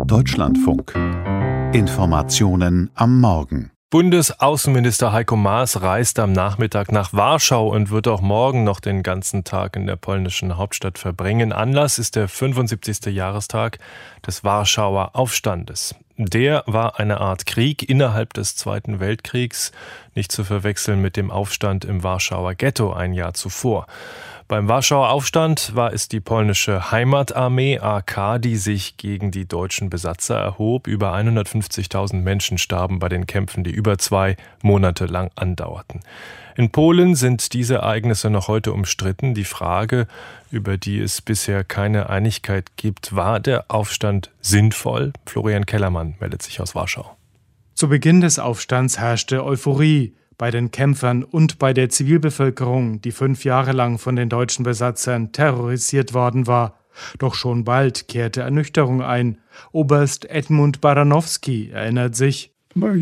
Deutschlandfunk. Informationen am Morgen. Bundesaußenminister Heiko Maas reist am Nachmittag nach Warschau und wird auch morgen noch den ganzen Tag in der polnischen Hauptstadt verbringen. Anlass ist der 75. Jahrestag des Warschauer Aufstandes. Der war eine Art Krieg innerhalb des Zweiten Weltkriegs, nicht zu verwechseln mit dem Aufstand im Warschauer Ghetto ein Jahr zuvor. Beim Warschauer Aufstand war es die polnische Heimatarmee AK, die sich gegen die deutschen Besatzer erhob. Über 150.000 Menschen starben bei den Kämpfen, die über 2 Monate lang andauerten. In Polen sind diese Ereignisse noch heute umstritten. Die Frage, über die es bisher keine Einigkeit gibt, war der Aufstand sinnvoll? Florian Kellermann meldet sich aus Warschau. Zu Beginn des Aufstands herrschte Euphorie bei den Kämpfern und bei der Zivilbevölkerung, die 5 Jahre lang von den deutschen Besatzern terrorisiert worden war. Doch schon bald kehrte Ernüchterung ein. Oberst Edmund Baranowski erinnert sich: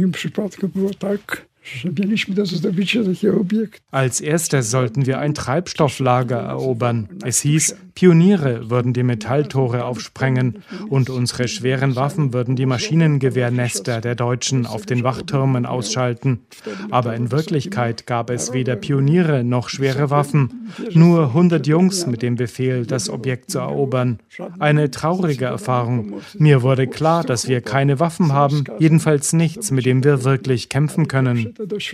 Als erstes sollten wir ein Treibstofflager erobern. Es hieß, Pioniere würden die Metalltore aufsprengen und unsere schweren Waffen würden die Maschinengewehrnester der Deutschen auf den Wachtürmen ausschalten. Aber in Wirklichkeit gab es weder Pioniere noch schwere Waffen, nur 100 Jungs mit dem Befehl, das Objekt zu erobern. Eine traurige Erfahrung. Mir wurde klar, dass wir keine Waffen haben, jedenfalls nichts, mit dem wir wirklich kämpfen können.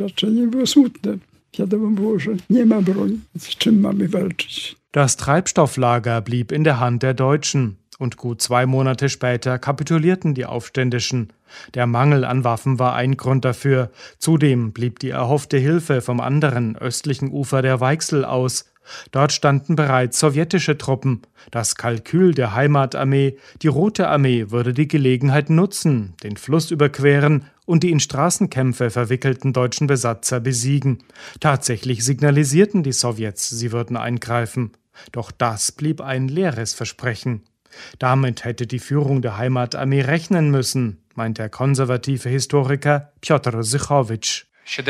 Das Treibstofflager blieb in der Hand der Deutschen und gut 2 Monate später kapitulierten die Aufständischen. Der Mangel an Waffen war ein Grund dafür. Zudem blieb die erhoffte Hilfe vom anderen östlichen Ufer der Weichsel aus. Dort standen bereits sowjetische Truppen. Das Kalkül der Heimatarmee, die Rote Armee, würde die Gelegenheit nutzen, den Fluss überqueren und die in Straßenkämpfe verwickelten deutschen Besatzer besiegen. Tatsächlich signalisierten die Sowjets, sie würden eingreifen. Doch das blieb ein leeres Versprechen. Damit hätte die Führung der Heimatarmee rechnen müssen, meint der konservative Historiker Piotr Zychowicz.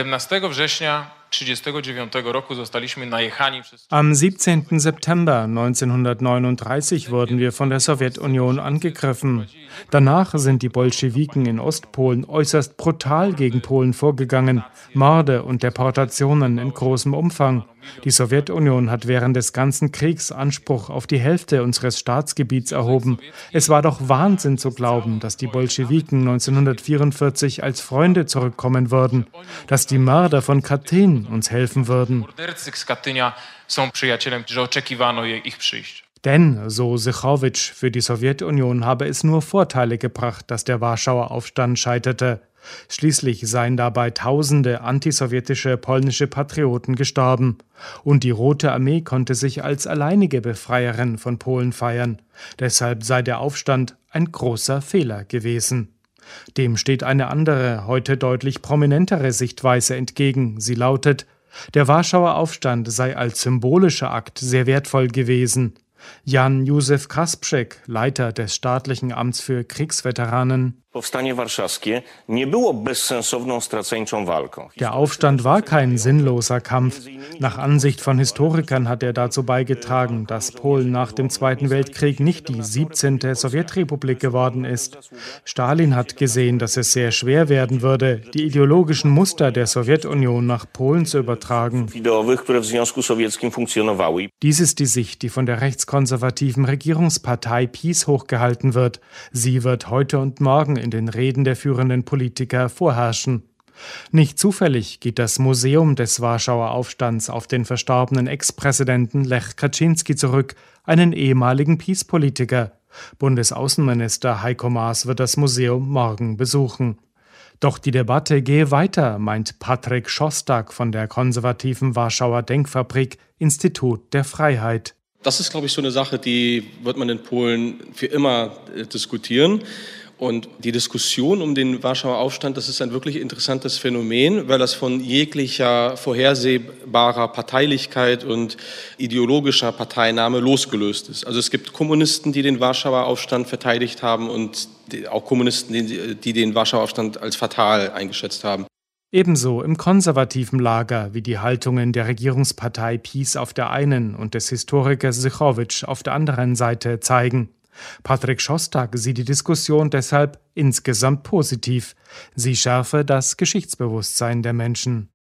Am 17. September 1939 wurden wir von der Sowjetunion angegriffen. Danach sind die Bolschewiken in Ostpolen äußerst brutal gegen Polen vorgegangen. Morde und Deportationen in großem Umfang. Die Sowjetunion hat während des ganzen Kriegs Anspruch auf die Hälfte unseres Staatsgebiets erhoben. Es war doch Wahnsinn zu glauben, dass die Bolschewiken 1944 als Freunde zurückkommen würden, dass die Mörder von Katyn uns helfen würden. Denn, so Zychowicz, für die Sowjetunion habe es nur Vorteile gebracht, dass der Warschauer Aufstand scheiterte. Schließlich seien dabei tausende antisowjetische polnische Patrioten gestorben. Und die Rote Armee konnte sich als alleinige Befreierin von Polen feiern. Deshalb sei der Aufstand ein großer Fehler gewesen. Dem steht eine andere, heute deutlich prominentere Sichtweise entgegen. Sie lautet: Der Warschauer Aufstand sei als symbolischer Akt sehr wertvoll gewesen. Jan Józef Kasprzak, Leiter des staatlichen Amts für Kriegsveteranen: Der Aufstand war kein sinnloser Kampf. Nach Ansicht von Historikern hat er dazu beigetragen, dass Polen nach dem Zweiten Weltkrieg nicht die 17. Sowjetrepublik geworden ist. Stalin hat gesehen, dass es sehr schwer werden würde, die ideologischen Muster der Sowjetunion nach Polen zu übertragen. Dies ist die Sicht, die von der rechtskonservativen Regierungspartei PiS hochgehalten wird. Sie wird heute und morgen in den Reden der führenden Politiker vorherrschen. Nicht zufällig geht das Museum des Warschauer Aufstands auf den verstorbenen Ex-Präsidenten Lech Kaczynski zurück, einen ehemaligen PiS-Politiker. Bundesaußenminister Heiko Maas wird das Museum morgen besuchen. Doch die Debatte gehe weiter, meint Patryk Szostak von der konservativen Warschauer Denkfabrik Institut der Freiheit. Das ist, glaube ich, so eine Sache, die wird man in Polen für immer diskutieren. Und die Diskussion um den Warschauer Aufstand, das ist ein wirklich interessantes Phänomen, weil das von jeglicher vorhersehbarer Parteilichkeit und ideologischer Parteinahme losgelöst ist. Also es gibt Kommunisten, die den Warschauer Aufstand verteidigt haben und auch Kommunisten, die den Warschauer Aufstand als fatal eingeschätzt haben. Ebenso im konservativen Lager wie die Haltungen der Regierungspartei PiS auf der einen und des Historikers Zychowicz auf der anderen Seite zeigen. Patrick Szostak sieht die Diskussion deshalb insgesamt positiv. Sie schärfe das Geschichtsbewusstsein der Menschen.